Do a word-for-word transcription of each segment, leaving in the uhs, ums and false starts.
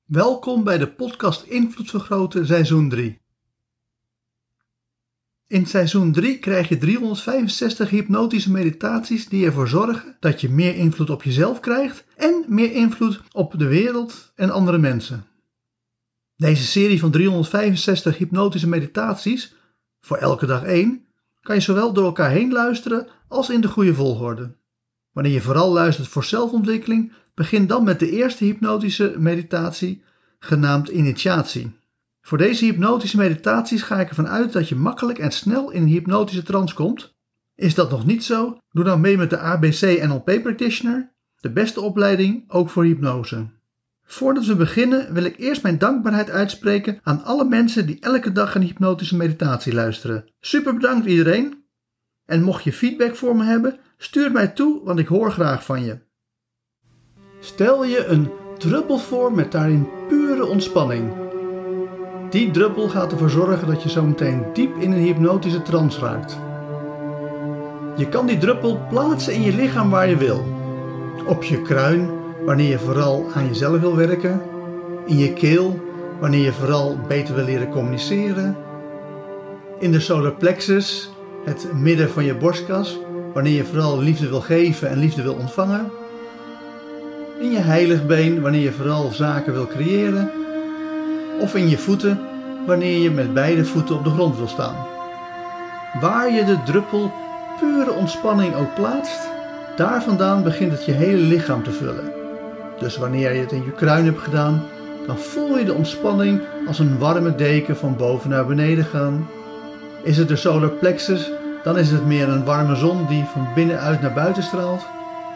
Welkom bij de podcast Invloed Vergroten seizoen drie. In seizoen drie krijg je driehonderdvijfenzestig hypnotische meditaties die ervoor zorgen dat je meer invloed op jezelf krijgt en meer invloed op de wereld en andere mensen. Deze serie van driehonderdvijfenzestig hypnotische meditaties, voor elke dag één, kan je zowel door elkaar heen luisteren als in de goede volgorde. Wanneer je vooral luistert voor zelfontwikkeling, begin dan met de eerste hypnotische meditatie, genaamd initiatie. Voor deze hypnotische meditaties ga ik ervan uit dat je makkelijk en snel in een hypnotische trance komt. Is dat nog niet zo? Doe dan mee met de A B C N L P Practitioner, de beste opleiding ook voor hypnose. Voordat we beginnen wil ik eerst mijn dankbaarheid uitspreken aan alle mensen die elke dag een hypnotische meditatie luisteren. Super bedankt iedereen! En mocht je feedback voor me hebben, stuur het mij toe, want ik hoor graag van je. Stel je een druppel voor met daarin pure ontspanning. Die druppel gaat ervoor zorgen dat je zo meteen diep in een hypnotische trance raakt. Je kan die druppel plaatsen in je lichaam waar je wil. Op je kruin, wanneer je vooral aan jezelf wil werken. In je keel, wanneer je vooral beter wil leren communiceren. In de solar plexus, het midden van je borstkas, wanneer je vooral liefde wil geven en liefde wil ontvangen. In je heiligbeen, wanneer je vooral zaken wil creëren. Of in je voeten, wanneer je met beide voeten op de grond wil staan. Waar je de druppel pure ontspanning ook plaatst, daar vandaan begint het je hele lichaam te vullen. Dus wanneer je het in je kruin hebt gedaan, dan voel je de ontspanning als een warme deken van boven naar beneden gaan. Is het de solar plexus, dan is het meer een warme zon die van binnenuit naar buiten straalt.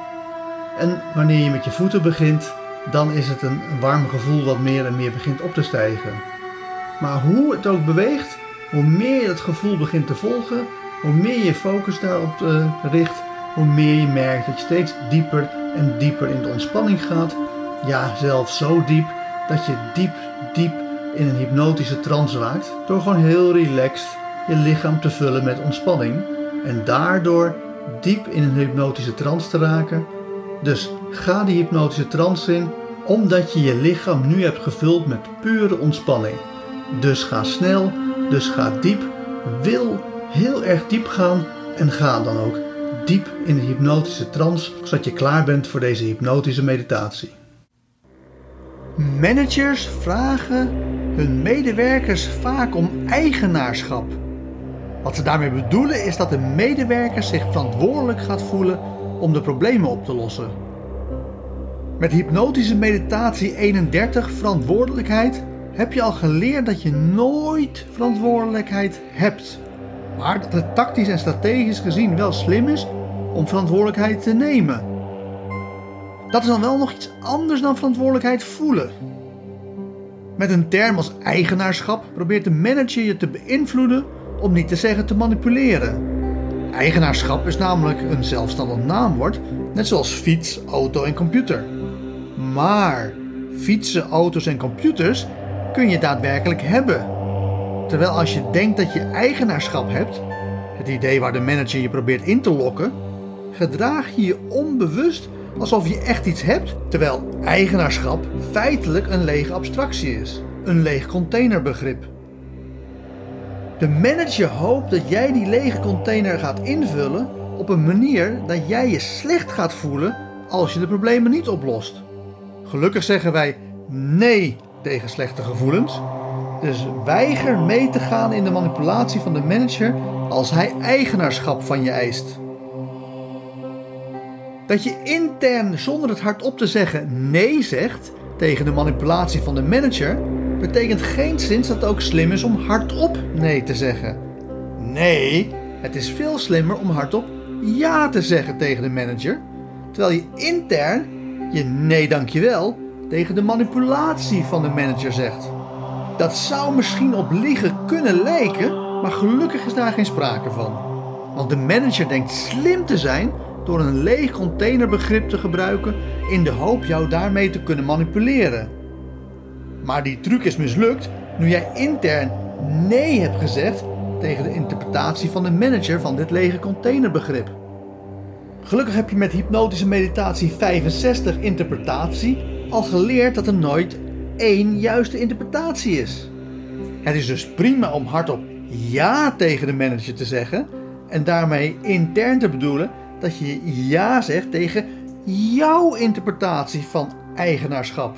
En wanneer je met je voeten begint, dan is het een warm gevoel wat meer en meer begint op te stijgen. Maar hoe het ook beweegt, hoe meer je het gevoel begint te volgen, hoe meer je focus daarop uh, richt, hoe meer je merkt dat je steeds dieper en dieper in de ontspanning gaat. Ja, zelfs zo diep dat je diep, diep in een hypnotische trance raakt, door gewoon heel relaxed je lichaam te vullen met ontspanning en daardoor diep in een hypnotische trance te raken. Dus ga die hypnotische trance in, omdat je je lichaam nu hebt gevuld met pure ontspanning. Dus ga snel, dus ga diep, wil heel erg diep gaan en ga dan ook diep in de hypnotische trance, zodat je klaar bent voor deze hypnotische meditatie. Managers vragen hun medewerkers vaak om eigenaarschap. Wat ze daarmee bedoelen is dat de medewerker zich verantwoordelijk gaat voelen om de problemen op te lossen. Met hypnotische meditatie eenendertig, verantwoordelijkheid, heb je al geleerd dat je nooit verantwoordelijkheid hebt. Maar dat het tactisch en strategisch gezien wel slim is om verantwoordelijkheid te nemen. Dat is dan wel nog iets anders dan verantwoordelijkheid voelen. Met een term als eigenaarschap probeert de manager je te beïnvloeden, om niet te zeggen te manipuleren. Eigenaarschap is namelijk een zelfstandig naamwoord, net zoals fiets, auto en computer. Maar fietsen, auto's en computers kun je daadwerkelijk hebben. Terwijl als je denkt dat je eigenaarschap hebt, het idee waar de manager je probeert in te lokken, gedraag je je onbewust alsof je echt iets hebt, terwijl eigenaarschap feitelijk een lege abstractie is, een leeg containerbegrip. De manager hoopt dat jij die lege container gaat invullen op een manier dat jij je slecht gaat voelen als je de problemen niet oplost. Gelukkig zeggen wij nee tegen slechte gevoelens, dus weiger mee te gaan in de manipulatie van de manager als hij eigenaarschap van je eist. Dat je intern zonder het hardop te zeggen nee zegt tegen de manipulatie van de manager, betekent geenszins dat het ook slim is om hardop nee te zeggen. Nee, het is veel slimmer om hardop ja te zeggen tegen de manager, terwijl je intern je nee dankjewel tegen de manipulatie van de manager zegt. Dat zou misschien op liegen kunnen lijken, maar gelukkig is daar geen sprake van. Want de manager denkt slim te zijn door een leeg containerbegrip te gebruiken in de hoop jou daarmee te kunnen manipuleren. Maar die truc is mislukt nu jij intern nee hebt gezegd tegen de interpretatie van de manager van dit lege containerbegrip. Gelukkig heb je met hypnotische meditatie vijfenzestig interpretatie al geleerd dat er nooit één juiste interpretatie is. Het is dus prima om hardop ja tegen de manager te zeggen en daarmee intern te bedoelen dat je ja zegt tegen jouw interpretatie van eigenaarschap.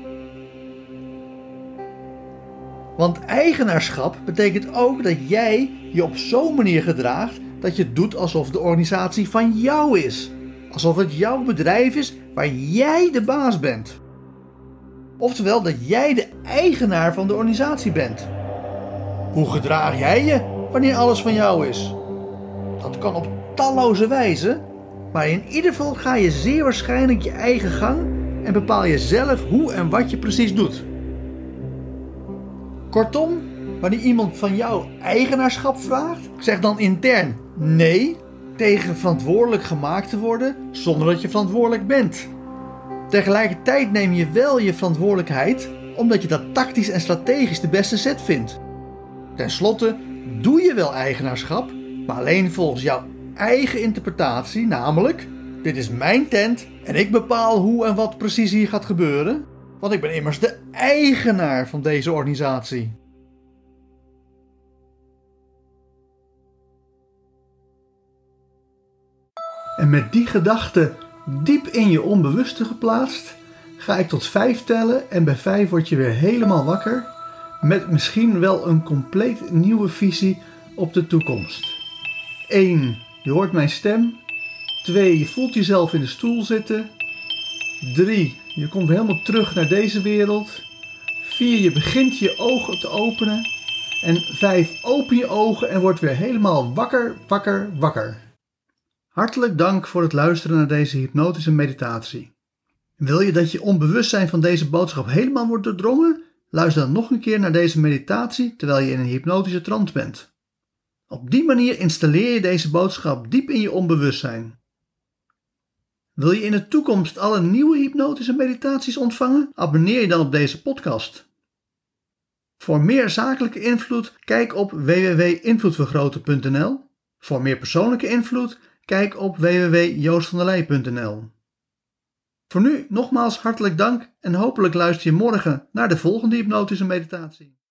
Want eigenaarschap betekent ook dat jij je op zo'n manier gedraagt dat je doet alsof de organisatie van jou is. Alsof het jouw bedrijf is waar jij de baas bent. Oftewel dat jij de eigenaar van de organisatie bent. Hoe gedraag jij je wanneer alles van jou is? Dat kan op talloze wijzen, maar in ieder geval ga je zeer waarschijnlijk je eigen gang en bepaal je zelf hoe en wat je precies doet. Kortom, wanneer iemand van jou eigenaarschap vraagt, zeg dan intern nee tegen verantwoordelijk gemaakt te worden zonder dat je verantwoordelijk bent. Tegelijkertijd neem je wel je verantwoordelijkheid omdat je dat tactisch en strategisch de beste zet vindt. Ten slotte doe je wel eigenaarschap, maar alleen volgens jouw eigen interpretatie, namelijk dit is mijn tent en ik bepaal hoe en wat precies hier gaat gebeuren, want ik ben immers de eigenaar van deze organisatie. En met die gedachte diep in je onbewuste geplaatst, ga ik tot vijf tellen en bij vijf word je weer helemaal wakker met misschien wel een compleet nieuwe visie op de toekomst. één. Je hoort mijn stem. twee. Je voelt jezelf in de stoel zitten. drie. Je komt weer helemaal terug naar deze wereld. vier. Je begint je ogen te openen. En vijf. Open je ogen en word weer helemaal wakker, wakker, wakker. Hartelijk dank voor het luisteren naar deze hypnotische meditatie. Wil je dat je onbewustzijn van deze boodschap helemaal wordt doordrongen? Luister dan nog een keer naar deze meditatie terwijl je in een hypnotische trance bent. Op die manier installeer je deze boodschap diep in je onbewustzijn. Wil je in de toekomst alle nieuwe hypnotische meditaties ontvangen? Abonneer je dan op deze podcast. Voor meer zakelijke invloed, kijk op w w w punt invloedvergroten punt n l. Voor meer persoonlijke invloed, kijk op w w w punt joost van der leij punt n l. Voor nu nogmaals hartelijk dank en hopelijk luister je morgen naar de volgende hypnotische meditatie.